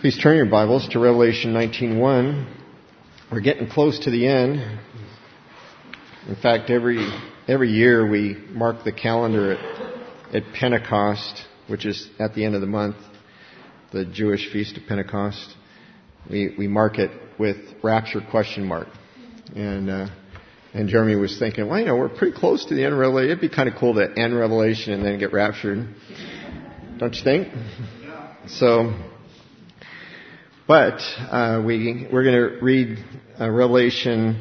Please turn your Bibles to Revelation 19:1. We're getting close to the end. In fact, every year we mark the calendar at Pentecost, which is at the end of the month, the Jewish Feast of Pentecost. We mark it with rapture ? And Jeremy was thinking, well, we're pretty close to the end of Revelation. It'd be kind of cool to end Revelation and then get raptured. Don't you think? But we're going to read Revelation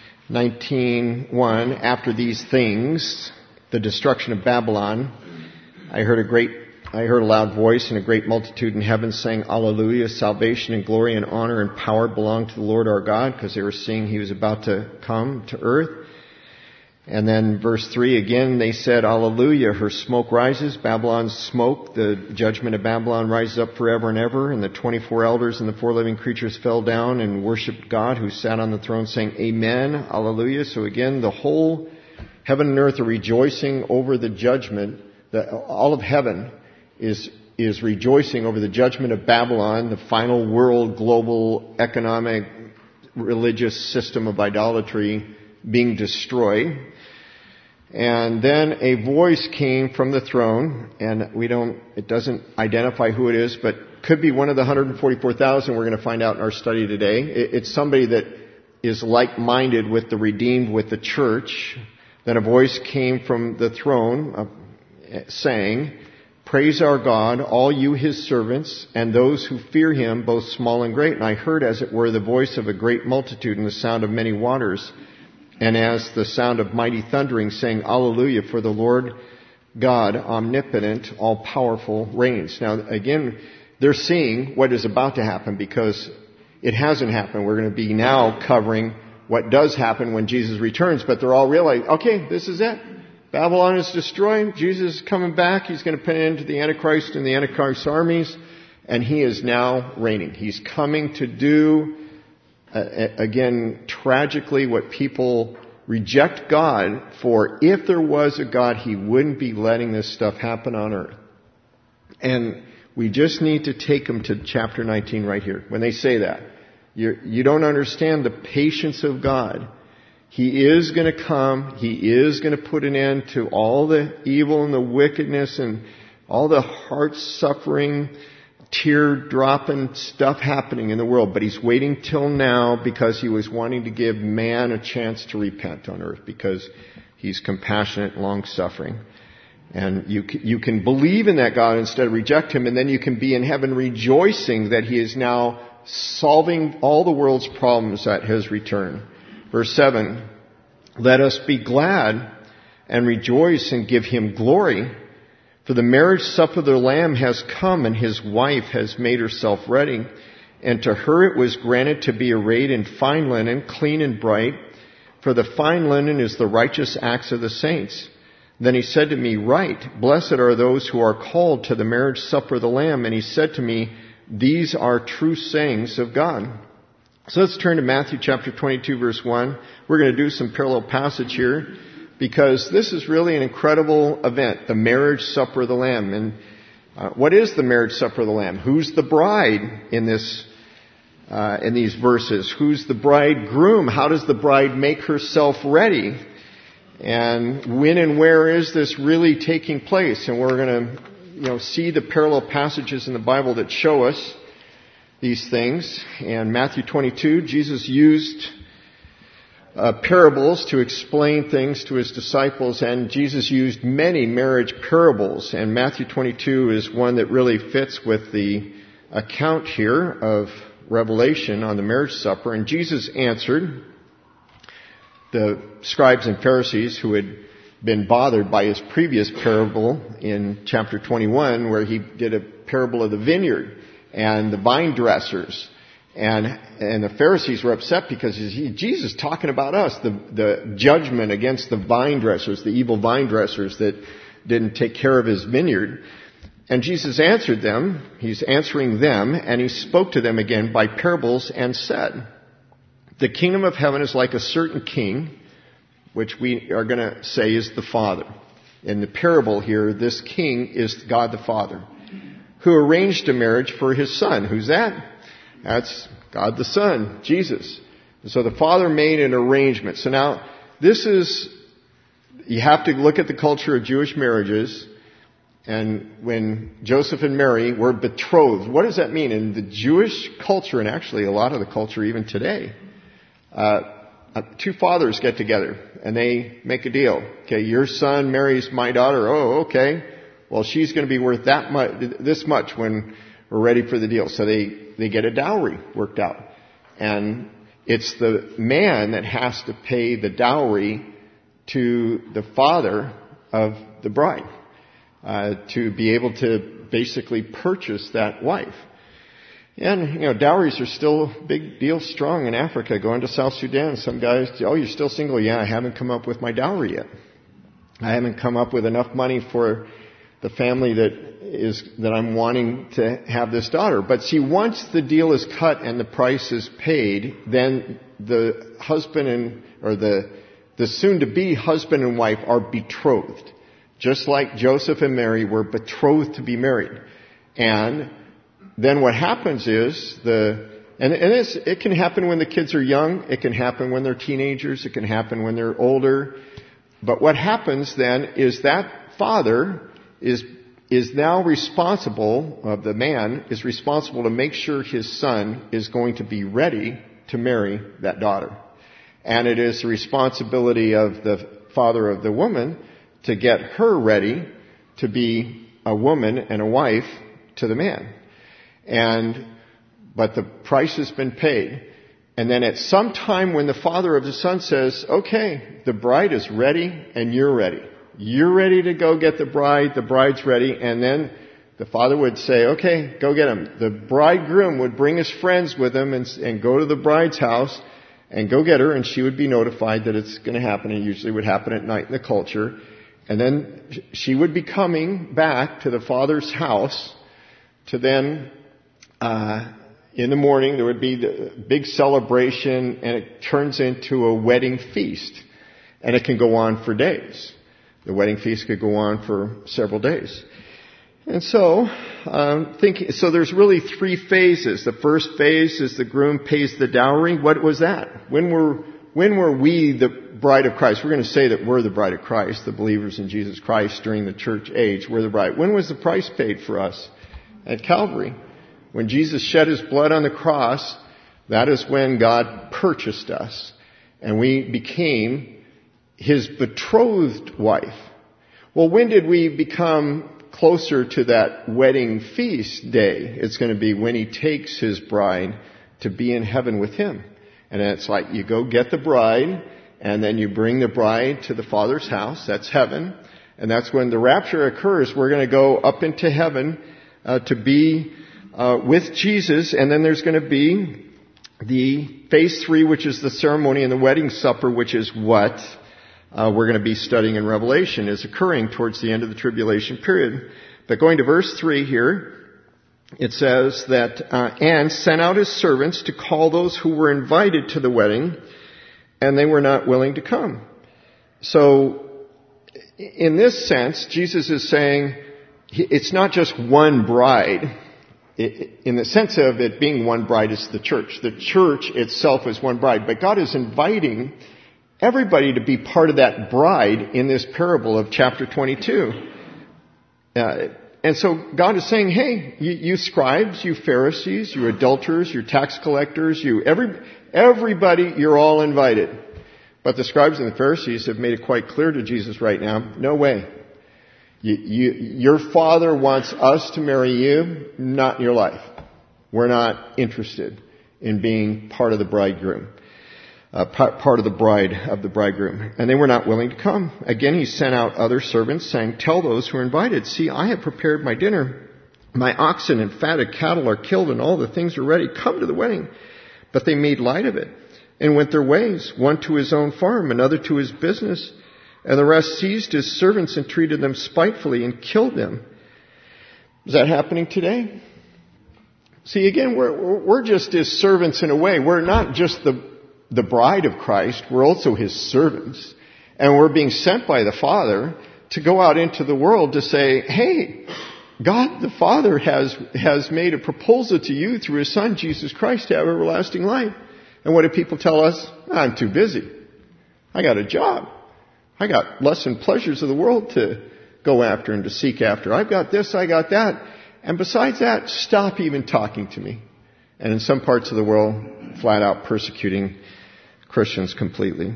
19:1. After these things, the destruction of Babylon, I heard a loud voice and a great multitude in heaven saying, Alleluia, salvation and glory and honor and power belong to the Lord our God, because they were seeing He was about to come to earth. And then verse 3 again, they said, Alleluia, her smoke rises, Babylon's smoke, the judgment of Babylon rises up forever and ever. And the 24 elders and the 4 living creatures fell down and worshipped God who sat on the throne, saying, Amen, Alleluia. So again, the whole heaven and earth are rejoicing over the judgment. All of heaven is rejoicing over the judgment of Babylon, the final world, global, economic, religious system of idolatry being destroyed. And then a voice came from the throne, and it doesn't identify who it is, but could be one of the 144,000 we're going to find out in our study today. It's somebody that is like-minded with the redeemed, with the church. Then a voice came from the throne saying, Praise our God, all you His servants, and those who fear Him, both small and great. And I heard, as it were, the voice of a great multitude and the sound of many waters, and as the sound of mighty thundering, saying, Alleluia, for the Lord God, omnipotent, all-powerful, reigns. Now, again, they're seeing what is about to happen because it hasn't happened. We're going to be now covering what does happen when Jesus returns, but they're all realizing, okay, this is it. Babylon is destroyed. Jesus is coming back. He's going to put an end to the Antichrist and the Antichrist armies, and He is now reigning. He's coming to do again, tragically, what people reject God for. If there was a God, He wouldn't be letting this stuff happen on earth. And we just need to take them to chapter 19 right here. When they say that, you don't understand the patience of God. He is going to come. He is going to put an end to all the evil and the wickedness and all the heart-suffering, tear-dropping stuff happening in the world, but He's waiting till now because He was wanting to give man a chance to repent on earth, because He's compassionate and long-suffering. And you can believe in that God instead of reject Him, and then you can be in heaven rejoicing that He is now solving all the world's problems at His return. Verse 7, Let us be glad and rejoice and give Him glory, for the marriage supper of the Lamb has come, and His wife has made herself ready. And to her it was granted to be arrayed in fine linen, clean and bright, for the fine linen is the righteous acts of the saints. Then He said to me, Write, blessed are those who are called to the marriage supper of the Lamb. And He said to me, These are true sayings of God. So let's turn to Matthew chapter 22, verse 1. We're going to do some parallel passage here, because this is really an incredible event, the marriage supper of the Lamb. And what is the marriage supper of the Lamb? Who's the bride in these verses? Who's the bridegroom? How does the bride make herself ready? And when and where is this really taking place? And we're going to, see the parallel passages in the Bible that show us these things. And Matthew 22, Jesus used parables to explain things to His disciples, and Jesus used many marriage parables, and Matthew 22 is one that really fits with the account here of Revelation on the marriage supper. And Jesus answered the scribes and Pharisees who had been bothered by His previous parable in chapter 21, where He did a parable of the vineyard and the vine dressers. And the Pharisees were upset because Jesus is talking about us, the judgment against the vine dressers, the evil vine dressers that didn't take care of His vineyard. And Jesus answered them. He's answering them, and He spoke to them again by parables and said, The kingdom of heaven is like a certain king, which we are going to say is the Father. In the parable here, this king is God the Father, who arranged a marriage for His son. Who's that? That's God the Son, Jesus. And so the Father made an arrangement. So now, you have to look at the culture of Jewish marriages. And when Joseph and Mary were betrothed, what does that mean? In the Jewish culture, and actually a lot of the culture even today, two fathers get together and they make a deal. Okay, your son marries my daughter. Oh, okay. Well, she's going to be worth this much when we're ready for the deal. So they get a dowry worked out. And it's the man that has to pay the dowry to the father of the bride. To be able to basically purchase that wife. And, dowries are still a big deal strong in Africa. Going to South Sudan, some guys, oh, you're still single? Yeah, I haven't come up with my dowry yet. I haven't come up with enough money for the family that I'm wanting to have this daughter. But see, once the deal is cut and the price is paid, then the husband or the soon-to-be husband and wife are betrothed. Just like Joseph and Mary were betrothed to be married. And then what happens is it can happen when the kids are young, it can happen when they're teenagers, it can happen when they're older. But what happens then is that father is now responsible, the man is responsible to make sure his son is going to be ready to marry that daughter. And it is the responsibility of the father of the woman to get her ready to be a woman and a wife to the man. But the price has been paid. And then at some time when the father of the son says, okay, the bride is ready and you're ready. You're ready to go get the bride's ready. And then the father would say, okay, go get him. The bridegroom would bring his friends with him and go to the bride's house and go get her, and she would be notified that it's going to happen. It usually would happen at night in the culture. And then she would be coming back to the father's house to then, in the morning, there would be the big celebration, and it turns into a wedding feast. And it can go on for days. The wedding feast could go on for several days. And so, so there's really three phases. The first phase is the groom pays the dowry. What was that? When were we the bride of Christ? We're going to say that we're the bride of Christ, the believers in Jesus Christ during the church age. We're the bride. When was the price paid for us? At Calvary. When Jesus shed his blood on the cross, that is when God purchased us. And we became his betrothed wife. Well, when did we become closer to that wedding feast day? It's going to be when he takes his bride to be in heaven with him. And it's like you go get the bride, and then you bring the bride to the Father's house. That's heaven. And that's when the rapture occurs. We're going to go up into heaven to be with Jesus. And then there's going to be the phase 3, which is the ceremony and the wedding supper, which is what we're going to be studying in Revelation, is occurring towards the end of the tribulation period. But going to verse 3 here, it says that, and sent out his servants to call those who were invited to the wedding, and they were not willing to come. So, in this sense, Jesus is saying, it's not just one bride. In the sense of it being one bride, it's the church. The church itself is one bride. But God is inviting everybody to be part of that bride in this parable of chapter 22. And so God is saying, hey, you scribes, you Pharisees, you adulterers, you tax collectors, everybody, you're all invited. But the scribes and the Pharisees have made it quite clear to Jesus right now, no way. Your Father wants us to marry you, not your life. We're not interested in being part of the bridegroom. Part of the bride of the bridegroom. And they were not willing to come. Again, he sent out other servants, saying, tell those who are invited, see, I have prepared my dinner. My oxen and fatted cattle are killed, and all the things are ready. Come to the wedding. But they made light of it and went their ways, one to his own farm, another to his business. And the rest seized his servants and treated them spitefully and killed them. Is that happening today? See, again, we're just his servants in a way. We're not just the bride of Christ, we're also his servants. And we're being sent by the Father to go out into the world to say, hey, God the Father has made a proposal to you through His Son, Jesus Christ, to have everlasting life. And what do people tell us? I'm too busy. I got a job. I got lusts and pleasures of the world to go after and to seek after. I've got this, I got that. And besides that, stop even talking to me. And in some parts of the world, flat out persecuting Christians completely.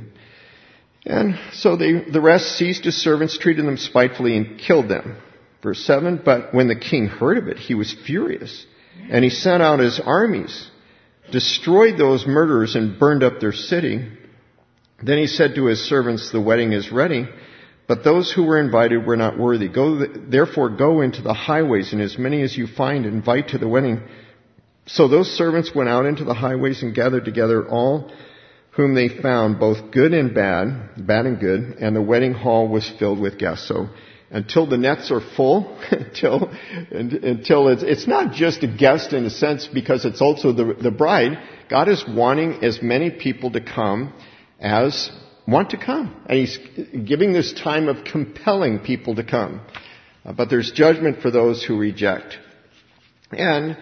And so the rest seized his servants, treated them spitefully, and killed them. Verse 7, but when the king heard of it, he was furious. And he sent out his armies, destroyed those murderers, and burned up their city. Then he said to his servants, the wedding is ready, but those who were invited were not worthy. Therefore go into the highways, and as many as you find, invite to the wedding. So those servants went out into the highways and gathered together all whom they found, both good and bad and good, and the wedding hall was filled with guests. So until the nets are full, until it's not just a guest in a sense, because it's also the bride. God is wanting as many people to come as want to come. And He's giving this time of compelling people to come. But there's judgment for those who reject. And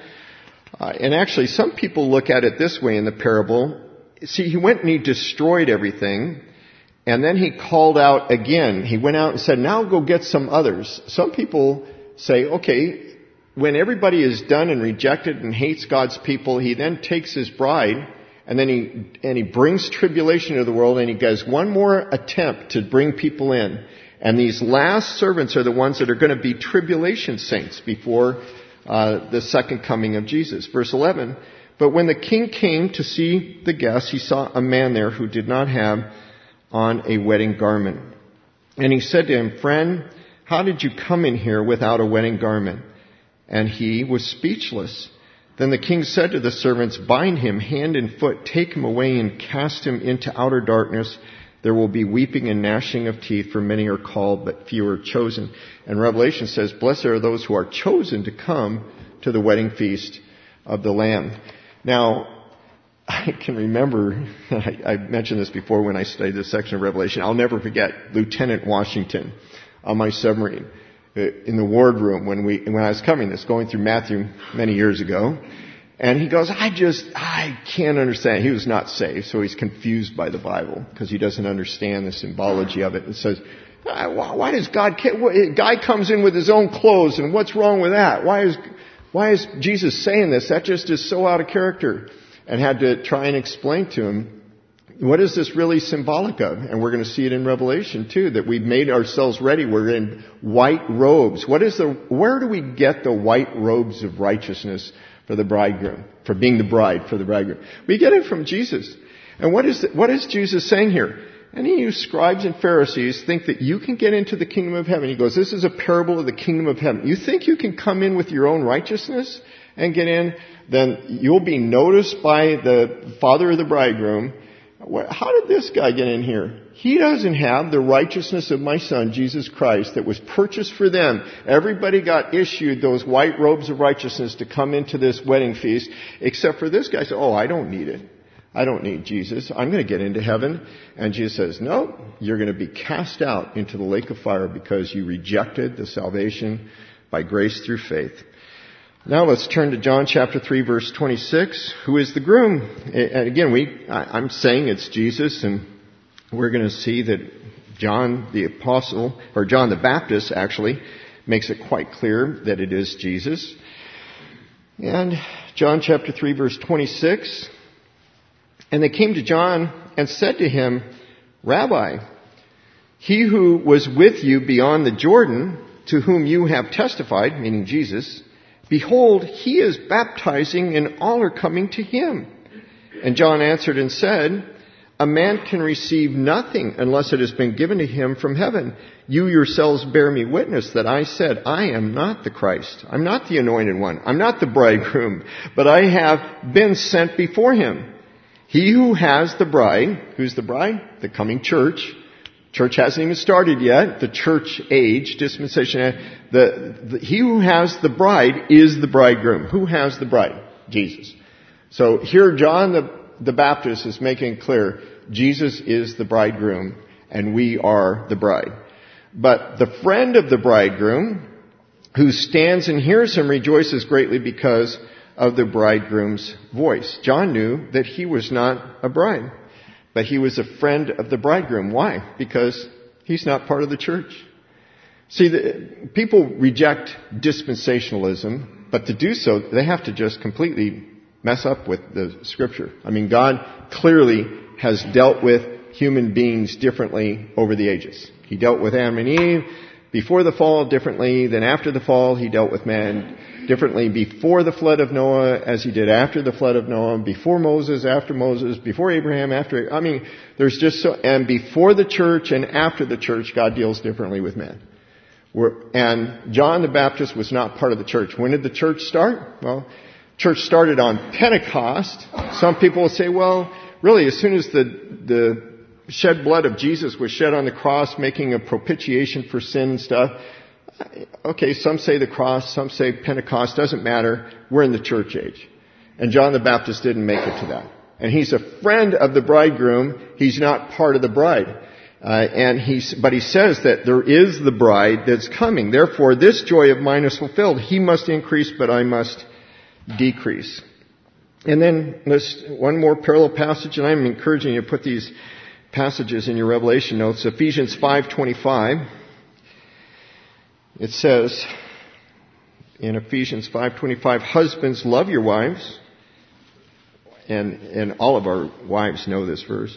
actually some people look at it this way in the parable. See, He went and He destroyed everything. And then He called out again. He went out and said, now go get some others. Some people say, okay, when everybody is done and rejected and hates God's people, He then takes His bride and then he brings tribulation to the world, and He does one more attempt to bring people in. And these last servants are the ones that are going to be tribulation saints before the second coming of Jesus. Verse 11, but when the king came to see the guests, he saw a man there who did not have on a wedding garment. And he said to him, friend, how did you come in here without a wedding garment? And he was speechless. Then the king said to the servants, bind him hand and foot, take him away and cast him into outer darkness. There will be weeping and gnashing of teeth, for many are called, but few are chosen. And Revelation says, blessed are those who are chosen to come to the wedding feast of the Lamb. Now, I can remember, I mentioned this before when I studied this section of Revelation, I'll never forget Lieutenant Washington on my submarine in the wardroom when I was covering this, going through Matthew many years ago. And he goes, I can't understand. He was not saved, so he's confused by the Bible because he doesn't understand the symbology of it. And says, why does guy comes in with his own clothes, and what's wrong with that? Why is Jesus saying this? That just is so out of character. And had to try and explain to him, what is this really symbolic of? And we're going to see it in Revelation too, that we've made ourselves ready. We're in white robes. Where do we get the white robes of righteousness for the bridegroom, for being the bride for the bridegroom? We get it from Jesus. And what is Jesus saying here? Any of you scribes and Pharisees think that you can get into the kingdom of heaven. He goes, this is a parable of the kingdom of heaven. You think you can come in with your own righteousness and get in? Then you'll be noticed by the father of the bridegroom. How did this guy get in here? He doesn't have the righteousness of my Son, Jesus Christ, that was purchased for them. Everybody got issued those white robes of righteousness to come into this wedding feast, except for this guy said, I don't need it. I don't need Jesus. I'm going to get into heaven. And Jesus says, no, you're going to be cast out into the lake of fire because you rejected the salvation by grace through faith. Now let's turn to John chapter 3, verse 26. Who is the groom? And again, I'm saying it's Jesus, and we're going to see that John the Apostle, or John the Baptist actually, makes it quite clear that it is Jesus. And John chapter 3, verse 26. And they came to John and said to him, Rabbi, he who was with you beyond the Jordan, to whom you have testified, meaning Jesus, behold, he is baptizing, and all are coming to him. And John answered and said, a man can receive nothing unless it has been given to him from heaven. You yourselves bear me witness that I said, I am not the Christ. I'm not the anointed one. I'm not the bridegroom, but I have been sent before him. He who has the bride, who's the bride? The coming church. Church hasn't even started yet. The church age, dispensation. He who has the bride is the bridegroom. Who has the bride? Jesus. So here John the Baptist is making clear Jesus is the bridegroom and we are the bride. But the friend of the bridegroom, who stands and hears him rejoices greatly because of the bridegroom's voice. John knew that he was not a bride, but he was a friend of the bridegroom. Why? Because he's not part of the church. See, people reject dispensationalism, but to do so, they have to just completely mess up with the Scripture. I mean, God clearly has dealt with human beings differently over the ages. He dealt with Adam and Eve before the fall differently than after the fall. He dealt with man differently before the flood of Noah as he did after the flood of Noah, before Moses, after Moses, before Abraham, after... I mean, there's just so... And before the church and after the church, God deals differently with man. And John the Baptist was not part of the church. When did the church start? Well, church started on Pentecost. Some people will say, well, really, as soon as the shed blood of Jesus was shed on the cross, making a propitiation for sin and stuff. Okay, some say the cross, some say Pentecost, doesn't matter. We're in the church age. And John the Baptist didn't make it to that. And he's a friend of the bridegroom. He's not part of the bride. But he says that there is the bride that's coming. Therefore, this joy of mine is fulfilled. He must increase, but I must decrease. And then one more parallel passage, and I'm encouraging you to put these passages in your Revelation notes. Ephesians 5:25. It says in Ephesians 5:25, husbands, love your wives. And all of our wives know this verse.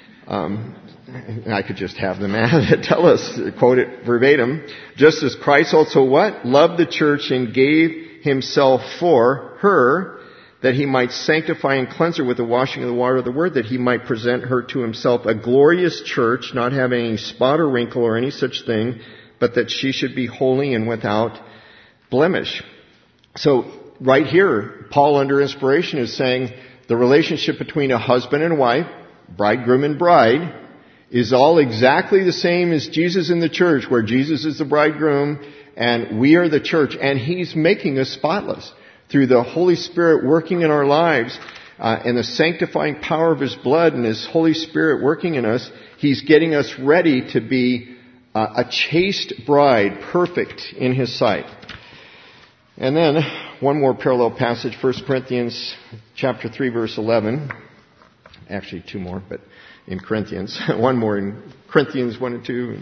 I could just have them tell us, quote it verbatim. Just as Christ also what? Loved the church and gave himself for her, that he might sanctify and cleanse her with the washing of the water of the word, that he might present her to himself a glorious church, not having any spot or wrinkle or any such thing, but that she should be holy and without blemish. So right here, Paul under inspiration is saying the relationship between a husband and wife, bridegroom and bride, is all exactly the same as Jesus in the church, where Jesus is the bridegroom and we are the church, and he's making us spotless through the Holy Spirit working in our lives and the sanctifying power of his blood and his Holy Spirit working in us. He's getting us ready to be a chaste bride, perfect in his sight. And then one more parallel passage, 1 Corinthians chapter 3, verse 11. Actually, two more, but in Corinthians. One more in Corinthians 1 and 2.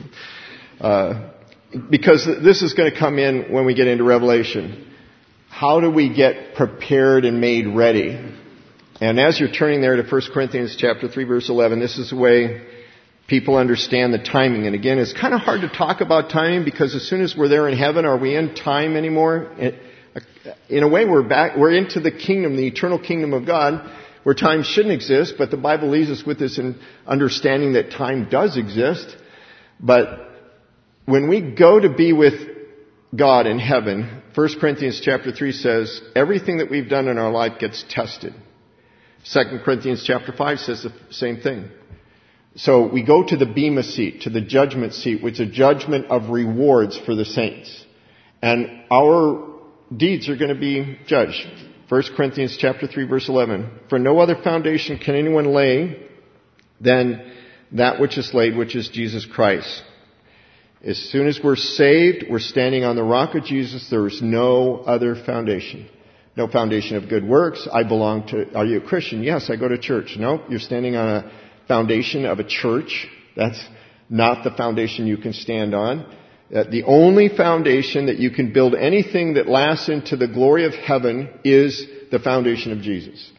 Because this is going to come in when we get into Revelation. How do we get prepared and made ready? And as you're turning there to 1 Corinthians chapter 3, verse 11, this is the way people understand the timing. And again, it's kind of hard to talk about timing because as soon as we're there in heaven, are we in time anymore? In a way, we're into the kingdom, the eternal kingdom of God, where time shouldn't exist, but the Bible leaves us with this understanding that time does exist. But when we go to be with God in heaven, 1 Corinthians chapter 3 says, everything that we've done in our life gets tested. 2 Corinthians chapter 5 says the same thing. So we go to the bema seat, to the judgment seat, which is a judgment of rewards for the saints. And our deeds are going to be judged. 1 Corinthians chapter 3, verse 11. For no other foundation can anyone lay than that which is laid, which is Jesus Christ. As soon as we're saved, we're standing on the rock of Jesus. There is no other foundation. No foundation of good works. Are you a Christian? Yes, I go to church. No, you're standing on a foundation of a church. That's not the foundation you can stand on. The only foundation that you can build anything that lasts into the glory of heaven is the foundation of Jesus.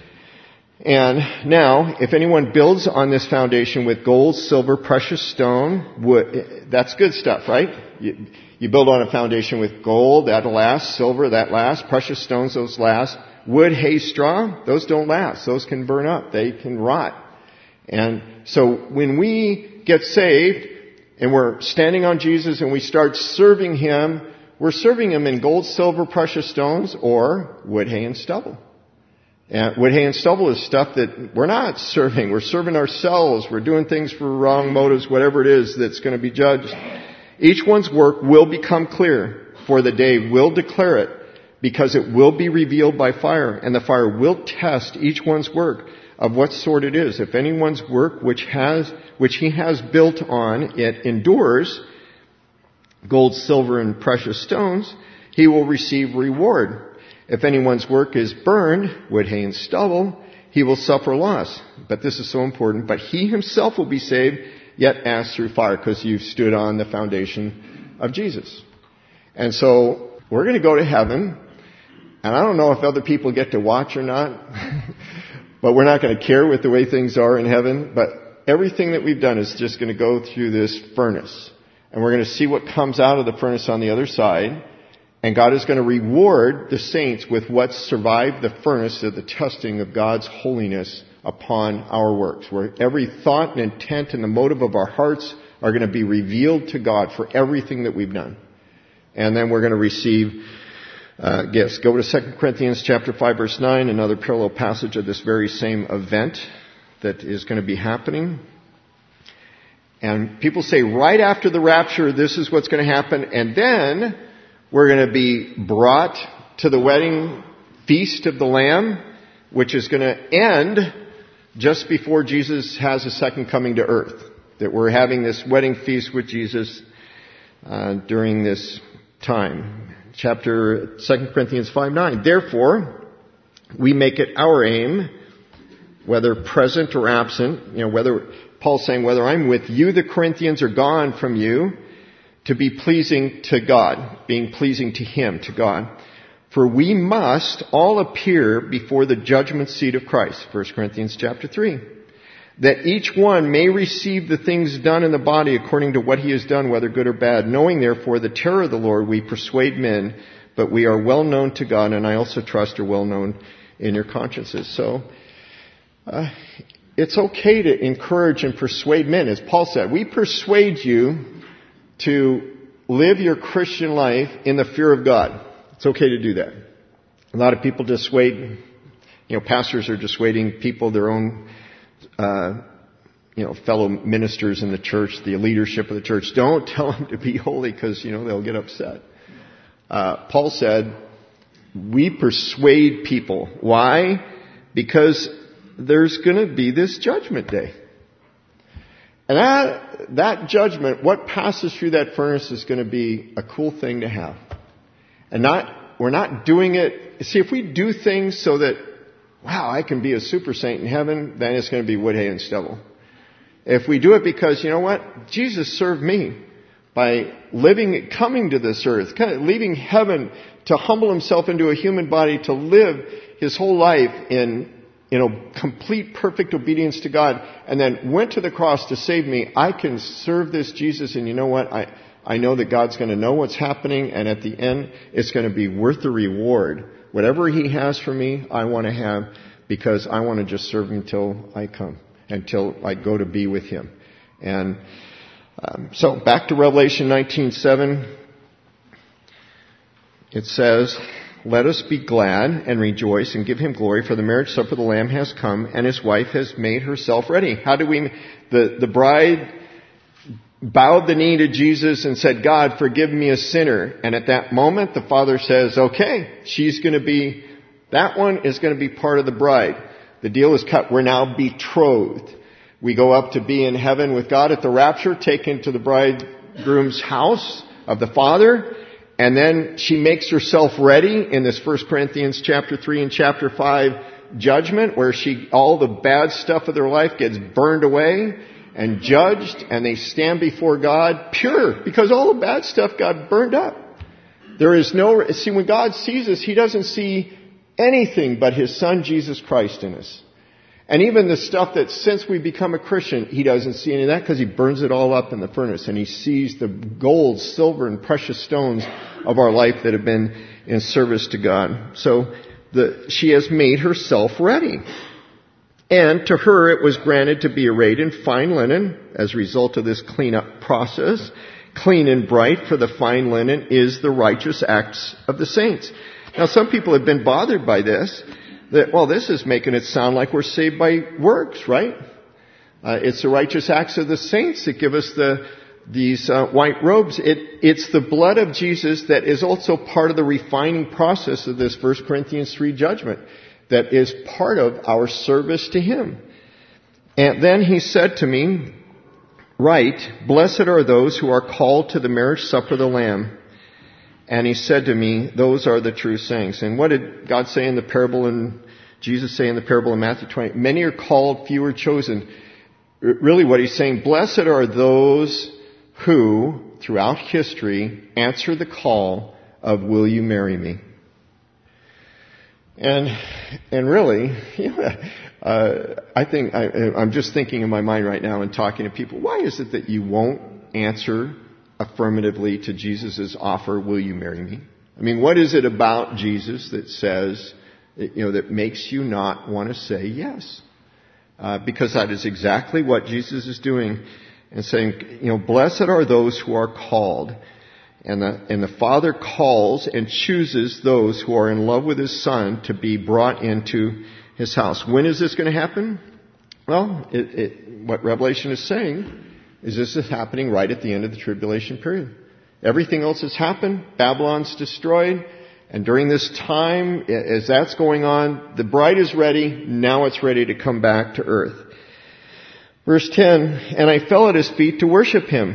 And now, if anyone builds on this foundation with gold, silver, precious stone, wood, that's good stuff, right? You build on a foundation with gold, that'll last. Silver, that lasts. Precious stones, those last. Wood, hay, straw, those don't last. Those can burn up. They can rot. And so when we get saved and we're standing on Jesus and we start serving him, we're serving him in gold, silver, precious stones, or wood, hay, and stubble. And wood, hay, and stubble is stuff that we're not serving. We're serving ourselves. We're doing things for wrong motives, whatever it is that's going to be judged. Each one's work will become clear, for the day will declare it, because it will be revealed by fire, and the fire will test each one's work of what sort it is. If anyone's work which he has built on it endures, gold, silver, and precious stones, he will receive reward. If anyone's work is burned, wood, hay, and stubble, he will suffer loss. But this is so important. But he himself will be saved, yet as through fire, because you've stood on the foundation of Jesus. And so we're going to go to heaven. And I don't know if other people get to watch or not. But we're not going to care with the way things are in heaven. But everything that we've done is just going to go through this furnace. And we're going to see what comes out of the furnace on the other side. And God is going to reward the saints with what survived the furnace of the testing of God's holiness upon our works. Where every thought and intent and the motive of our hearts are going to be revealed to God for everything that we've done. And then we're going to receive gifts. Go to 2 Corinthians chapter 5 verse 9, another parallel passage of this very same event that is going to be happening. And people say right after the rapture, this is what's going to happen. And then we're going to be brought to the wedding feast of the Lamb, which is going to end just before Jesus has a second coming to earth. That we're having this wedding feast with Jesus during this time. 2 Corinthians 5:9. Therefore, we make it our aim, whether present or absent, whether Paul's saying whether I'm with you, the Corinthians, or gone from you, to be pleasing to God, being pleasing to Him, to God. For we must all appear before the judgment seat of Christ, 1 Corinthians chapter 3, that each one may receive the things done in the body according to what he has done, whether good or bad. Knowing therefore the terror of the Lord, we persuade men, but we are well known to God, and I also trust are well known in your consciences. So, it's okay to encourage and persuade men, as Paul said. We persuade you to live your Christian life in the fear of God. It's okay to do that. A lot of people dissuade, pastors are dissuading people, their own, fellow ministers in the church, the leadership of the church. Don't tell them to be holy because, they'll get upset. Paul said, we persuade people. Why? Because there's going to be this judgment day. And that judgment, what passes through that furnace is going to be a cool thing to have. And we're not doing it. See, if we do things so that, wow, I can be a super saint in heaven, then it's going to be wood, hay, and stubble. If we do it because, Jesus served me by coming to this earth, leaving heaven to humble himself into a human body, to live his whole life in complete, perfect obedience to God, and then went to the cross to save me. I can serve this Jesus, and you know what? I know that God's going to know what's happening, and at the end, it's going to be worth the reward. Whatever He has for me, I want to have, because I want to just serve Him until I come, until I go to be with Him. And so back to Revelation 19:7, it says, let us be glad and rejoice and give Him glory, for the marriage supper of the Lamb has come, and His wife has made herself ready. How do we, the bride bowed the knee to Jesus and said, God, forgive me a sinner. And at that moment, the Father says, okay, that one is going to be part of the bride. The deal is cut. We're now betrothed. We go up to be in heaven with God at the rapture, taken to the bridegroom's house of the Father. And then she makes herself ready in this 1 Corinthians chapter 3 and chapter 5 judgment, where all the bad stuff of their life gets burned away and judged, and they stand before God pure, because all the bad stuff got burned up. When God sees us, He doesn't see anything but His Son Jesus Christ in us. And even the stuff that since we become a Christian, He doesn't see any of that, because He burns it all up in the furnace, and He sees the gold, silver, and precious stones of our life that have been in service to God. So she has made herself ready. And to her it was granted to be arrayed in fine linen as a result of this cleanup process, clean and bright, for the fine linen is the righteous acts of the saints. Now some people have been bothered by this, this is making it sound like we're saved by works, right? It's the righteous acts of the saints that give us these white robes. It's the blood of Jesus that is also part of the refining process of this 1 Corinthians 3 judgment, that is part of our service to Him. And then He said to me, write, blessed are those who are called to the marriage supper of the Lamb. And he said to me, those are the true sayings. And what did God say in the parable, and Jesus say in the parable in Matthew 20? Many are called, few are chosen. Really what he's saying, blessed are those who, throughout history, answer the call of, will you marry me? And really, I think, I'm just thinking in my mind right now and talking to people, why is it that you won't answer affirmatively to Jesus' offer, will you marry me? I mean, what is it about Jesus that says, that makes you not want to say yes? Because that is exactly what Jesus is doing and saying, blessed are those who are called. And the Father calls and chooses those who are in love with His Son to be brought into His house. When is this going to happen? Well, what Revelation is saying is this is happening right at the end of the tribulation period. Everything else has happened. Babylon's destroyed. And during this time, as that's going on, the bride is ready. Now it's ready to come back to earth. Verse 10, and I fell at His feet to worship Him.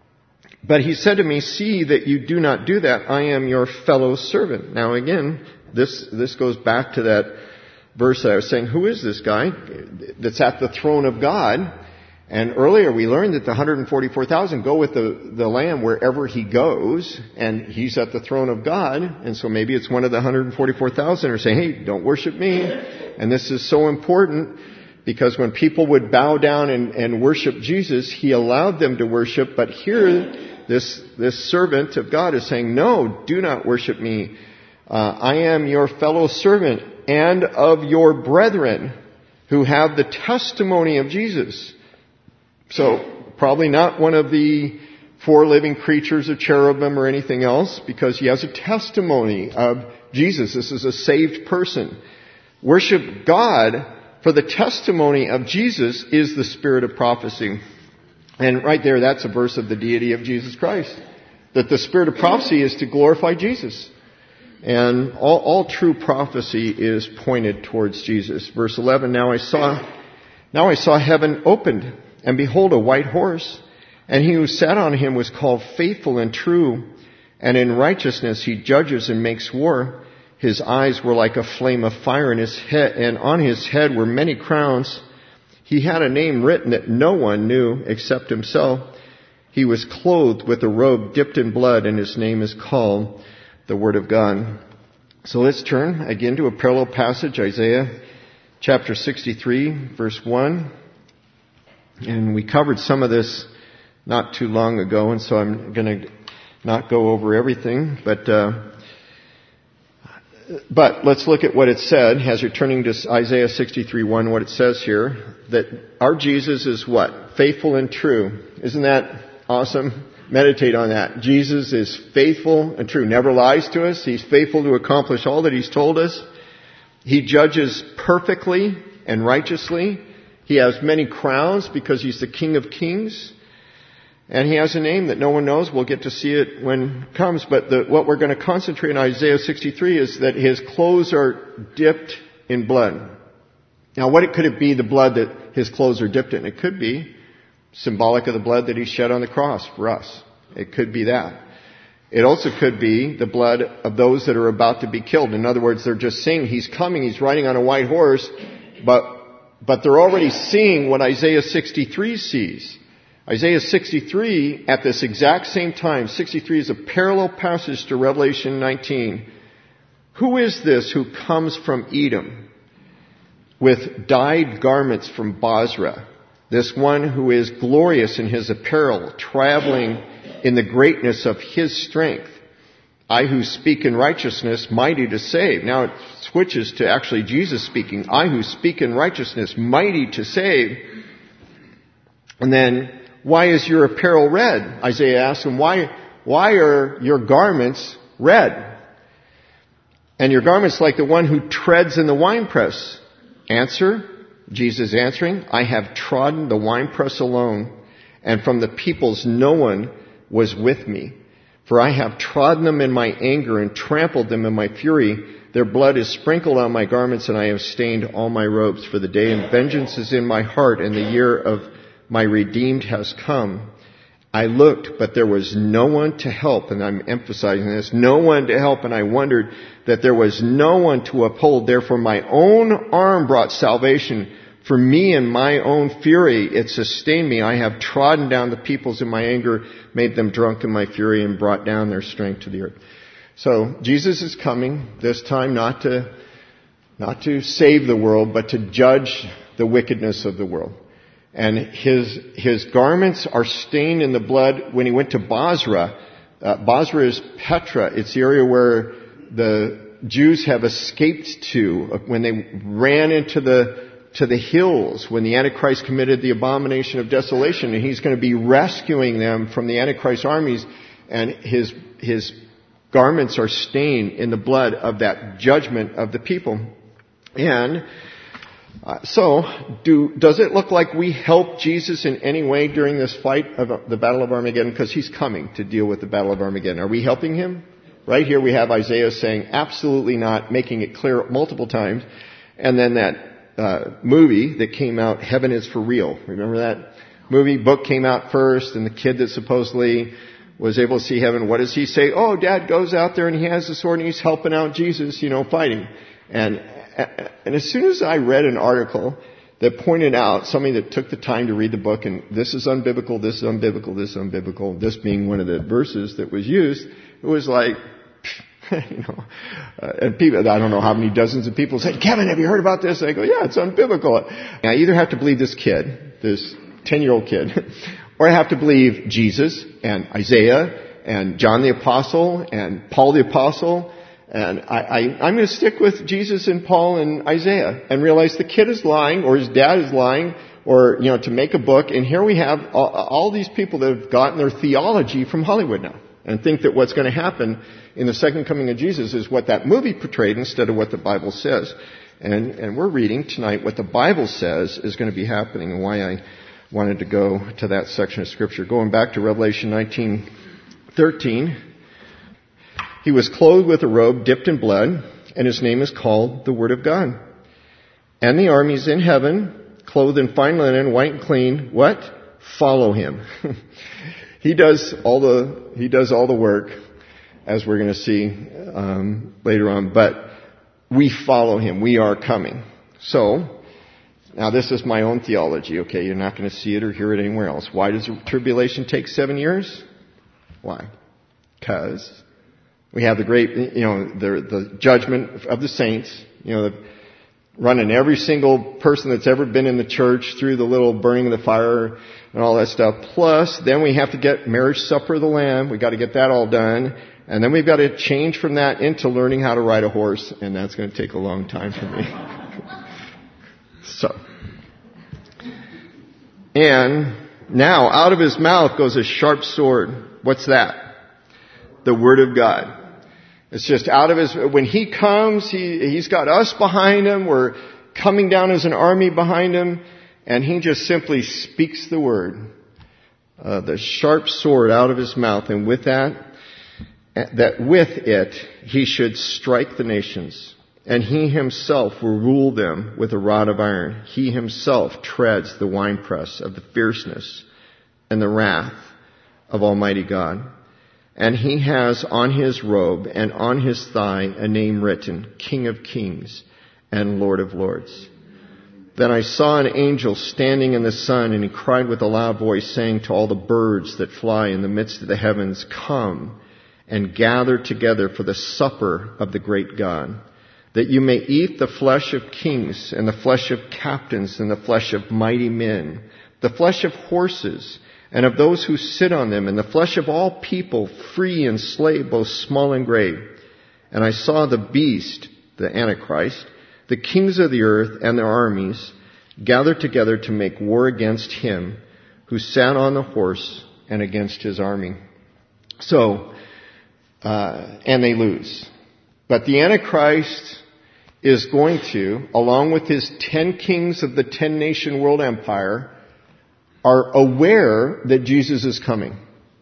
But He said to me, see that you do not do that. I am your fellow servant. Now again, this goes back to that verse that I was saying, who is this guy that's at the throne of God? And earlier we learned that the 144,000 go with the Lamb wherever He goes, and He's at the throne of God. And so maybe it's one of the 144,000 are saying, hey, don't worship me. And this is so important because when people would bow down and worship Jesus, He allowed them to worship. But here, this servant of God is saying, no, do not worship me. I am your fellow servant and of your brethren who have the testimony of Jesus. So, probably not one of the 4 living creatures or cherubim or anything else, because he has a testimony of Jesus. This is a saved person. Worship God, for the testimony of Jesus is the spirit of prophecy. And right there, that's a verse of the deity of Jesus Christ. That the spirit of prophecy is to glorify Jesus. And all true prophecy is pointed towards Jesus. Verse 11, Now I saw heaven opened, and behold, a white horse. And he who sat on him was called Faithful and True. And in righteousness he judges and makes war. His eyes were like a flame of fire, and on his head were many crowns. He had a name written that no one knew except himself. He was clothed with a robe dipped in blood, and his name is called the Word of God. So let's turn again to a parallel passage, Isaiah chapter 63, verse 1. And we covered some of this not too long ago, and so I'm going to not go over everything. But let's look at what it said as you're turning to Isaiah 63:1. What it says here, that our Jesus is what? Faithful and true. Isn't that awesome? Meditate on that. Jesus is faithful and true. Never lies to us. He's faithful to accomplish all that He's told us. He judges perfectly and righteously. He has many crowns because He's the King of Kings. And He has a name that no one knows. We'll get to see it when it comes. But what we're going to concentrate on Isaiah 63 is that His clothes are dipped in blood. Now, could it be the blood that His clothes are dipped in? It could be symbolic of the blood that He shed on the cross for us. It could be that. It also could be the blood of those that are about to be killed. In other words, they're just seeing He's coming. He's riding on a white horse. But they're already seeing what Isaiah 63 sees. Isaiah 63, at this exact same time, 63 is a parallel passage to Revelation 19. Who is this who comes from Edom with dyed garments from Basra? This one who is glorious in his apparel, traveling in the greatness of his strength. I who speak in righteousness, mighty to save. Now it switches to actually Jesus speaking. I who speak in righteousness, mighty to save. And then, why is your apparel red? Isaiah asks him, why are your garments red? And your garments like the one who treads in the winepress. Answer, Jesus answering, I have trodden the winepress alone, and from the peoples no one was with me. For I have trodden them in my anger and trampled them in my fury. Their blood is sprinkled on my garments, and I have stained all my robes. For the day of vengeance is in my heart, and the year of my redeemed has come. I looked, but there was no one to help, and I'm emphasizing this, no one to help, and I wondered that there was no one to uphold. Therefore my own arm brought salvation. For me in my own fury it sustained me. I have trodden down the peoples in my anger, made them drunk in my fury, and brought down their strength to the earth. So Jesus is coming, this time not to save the world, but to judge the wickedness of the world. And his garments are stained in the blood. When he went to Bozrah, Bozrah is Petra. It's the area where the Jews have escaped to when they ran into the hills when the Antichrist committed the abomination of desolation, and he's going to be rescuing them from the Antichrist armies, and his garments are stained in the blood of that judgment of the people. And does it look like we help Jesus in any way during this fight of the Battle of Armageddon? Because he's coming to deal with the Battle of Armageddon. Are we helping him? Right here we have Isaiah saying absolutely not, making it clear multiple times. And then that movie that came out, Heaven is for Real. Remember that movie? Book came out first, and the kid that supposedly was able to see heaven, what does he say? Oh, Dad goes out there and he has the sword and he's helping out Jesus, fighting. And as soon as I read an article that pointed out somebody that took the time to read the book, and this is unbiblical, this is unbiblical, this is unbiblical, this being one of the verses that was used, it was like, and people, I don't know how many dozens of people said, Kevin, have you heard about this? And I go, yeah, it's unbiblical. And I either have to believe this kid, this 10-year-old kid, or I have to believe Jesus and Isaiah and John the Apostle and Paul the Apostle. And I'm going to stick with Jesus and Paul and Isaiah and realize the kid is lying or his dad is lying or, to make a book. And here we have all these people that have gotten their theology from Hollywood now and think that what's going to happen in the second coming of Jesus is what that movie portrayed instead of what the Bible says. And we're reading tonight what the Bible says is going to be happening and why I wanted to go to that section of Scripture. Going back to Revelation 19:13. He was clothed with a robe dipped in blood, and his name is called the Word of God. And the armies in heaven, clothed in fine linen, white and clean, what? Follow him. He does all the work, as we're going to see later on. But we follow him. We are coming. So, now this is my own theology. Okay, you're not going to see it or hear it anywhere else. Why does the tribulation take 7 years? Why? Because we have the great, the judgment of the saints, running every single person that's ever been in the church through the little burning of the fire and all that stuff. Plus, then we have to get marriage supper of the Lamb. We've got to get that all done. And then we've got to change from that into learning how to ride a horse. And that's going to take a long time for me. So. And now, out of his mouth goes a sharp sword. What's that? The Word of God. It's just out of when he comes, he's got us behind him. We're coming down as an army behind him. And he just simply speaks the word. The sharp sword out of his mouth. And with that with it, he should strike the nations. And he himself will rule them with a rod of iron. He himself treads the winepress of the fierceness and the wrath of Almighty God. And he has on his robe and on his thigh a name written, King of Kings and Lord of Lords. Then I saw an angel standing in the sun, and he cried with a loud voice, saying to all the birds that fly in the midst of the heavens, Come and gather together for the supper of the great God, that you may eat the flesh of kings and the flesh of captains and the flesh of mighty men, the flesh of horses, and of those who sit on them, and the flesh of all people, free and slave, both small and great. And I saw the beast, the Antichrist, the kings of the earth and their armies, gathered together to make war against him who sat on the horse and against his army. So, and they lose. But the Antichrist is going to, along with his 10 kings of the 10-nation world empire, are aware that Jesus is coming.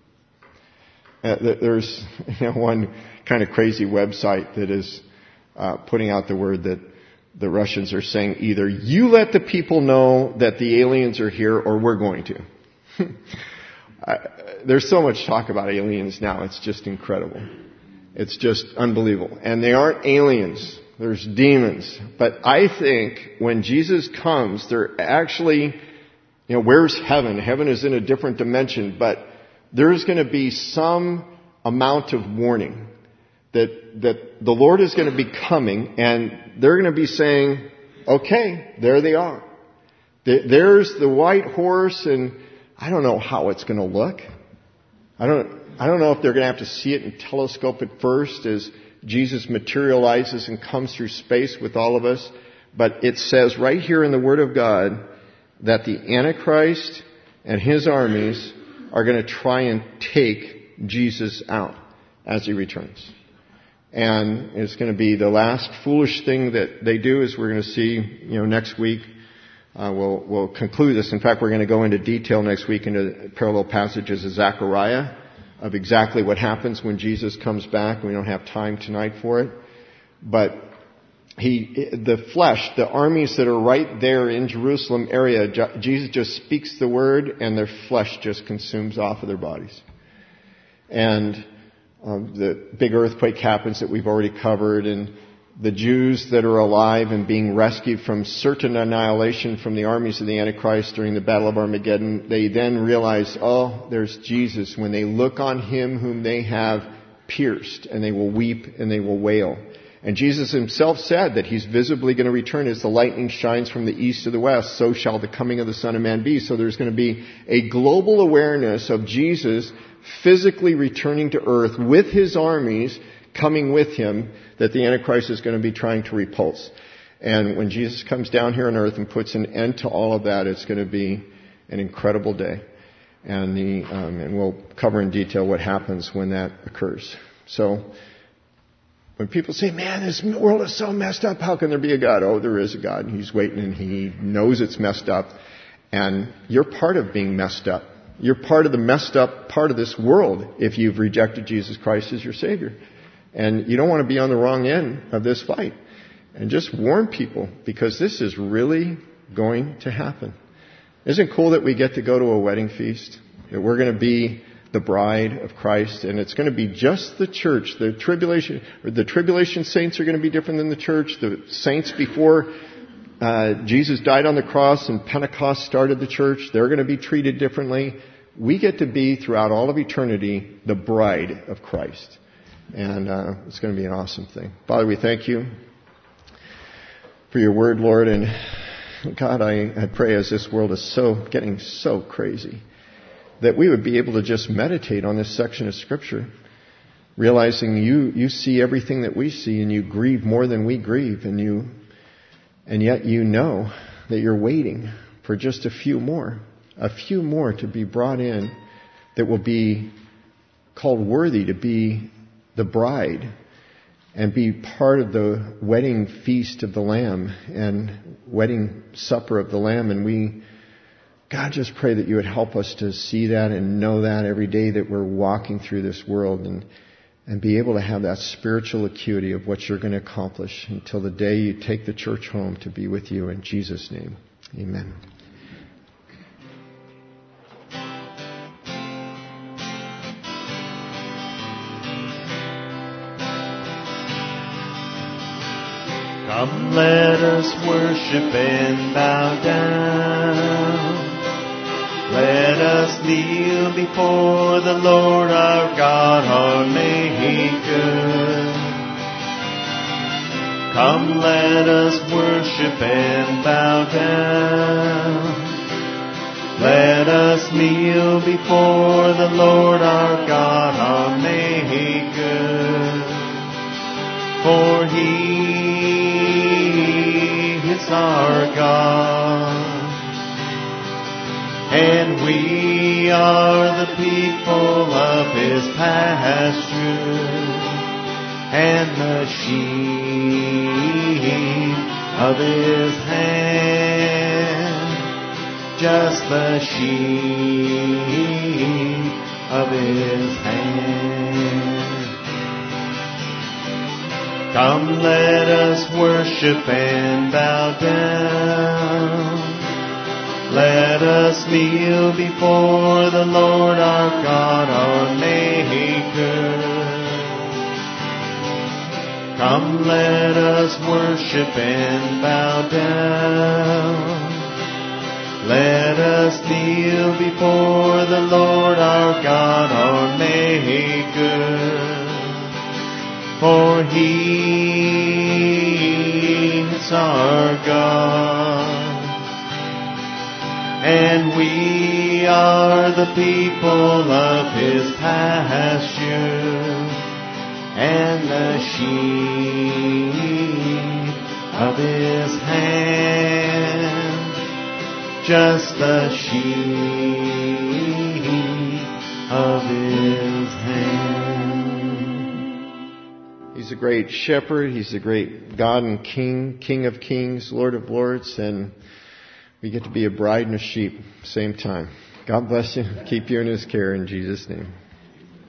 There's one kind of crazy website that is putting out the word that the Russians are saying either you let the people know that the aliens are here or we're going to. there's so much talk about aliens now. It's just incredible. It's just unbelievable. And they aren't aliens. There's demons. But I think when Jesus comes, they're actually, where's heaven? Heaven is in a different dimension, but there's going to be some amount of warning that the Lord is going to be coming, and they're going to be saying, okay, there they are. There's the white horse, and I don't know how it's going to look. I don't know if they're going to have to see it and telescope it first as Jesus materializes and comes through space with all of us. But it says right here in the Word of God that the Antichrist and his armies are going to try and take Jesus out as he returns. And it's going to be the last foolish thing that they do, as we're going to see, next week. We'll conclude this. In fact, we're going to go into detail next week into parallel passages of Zechariah of exactly what happens when Jesus comes back. We don't have time tonight for it. But the flesh, the armies that are right there in Jerusalem area, Jesus just speaks the word and their flesh just consumes off of their bodies. And the big earthquake happens that we've already covered, and the Jews that are alive and being rescued from certain annihilation from the armies of the Antichrist during the Battle of Armageddon, they then realize, oh, there's Jesus, when they look on him whom they have pierced, and they will weep and they will wail. And Jesus himself said that he's visibly going to return as the lightning shines from the east to the west, so shall the coming of the Son of Man be. So there's going to be a global awareness of Jesus physically returning to earth with his armies coming with him, that the Antichrist is going to be trying to repulse. And when Jesus comes down here on earth and puts an end to all of that, it's going to be an incredible day. And we'll cover in detail what happens when that occurs. So, when people say, man, this world is so messed up, how can there be a God? Oh, there is a God. He's waiting and he knows it's messed up. And you're part of being messed up. You're part of the messed up part of this world if you've rejected Jesus Christ as your Savior. And you don't want to be on the wrong end of this fight. And just warn people, because this is really going to happen. Isn't it cool that we get to go to a wedding feast? That we're going to be the bride of Christ, and it's going to be just the church. The tribulation saints are going to be different than the church. The saints before Jesus died on the cross and Pentecost started the church, they're going to be treated differently. We get to be, throughout all of eternity, the bride of Christ. And it's going to be an awesome thing. Father, we thank you for your word, Lord. And God, I pray as this world is getting so crazy, that we would be able to just meditate on this section of Scripture, realizing you see everything that we see, and you grieve more than we grieve, and yet you know that you're waiting for just a few more to be brought in that will be called worthy to be the bride and be part of the wedding feast of the Lamb and wedding supper of the Lamb. And God, just pray that you would help us to see that and know that every day that we're walking through this world, and be able to have that spiritual acuity of what you're going to accomplish until the day you take the church home to be with you. In Jesus' name, amen. Come, let us worship and bow down. Let us kneel before the Lord our God, our Maker. Come, let us worship and bow down. Let us kneel before the Lord our God, our Maker. For He is our God, and we are the people of His pasture, and the sheep of His hand, just the sheep of His hand. Come, let us worship and bow down. Let us us kneel before the Lord our God, our Maker. Come, let us worship and bow down. Let us kneel before the Lord our God, our Maker. For He is our God, and we are the people of His pasture, and the sheep of His hand, just the sheep of His hand. He's a great shepherd. He's a great God and King, King of kings, Lord of lords, and we get to be a bride and a sheep same time. God bless you. Keep you in His care in Jesus' name.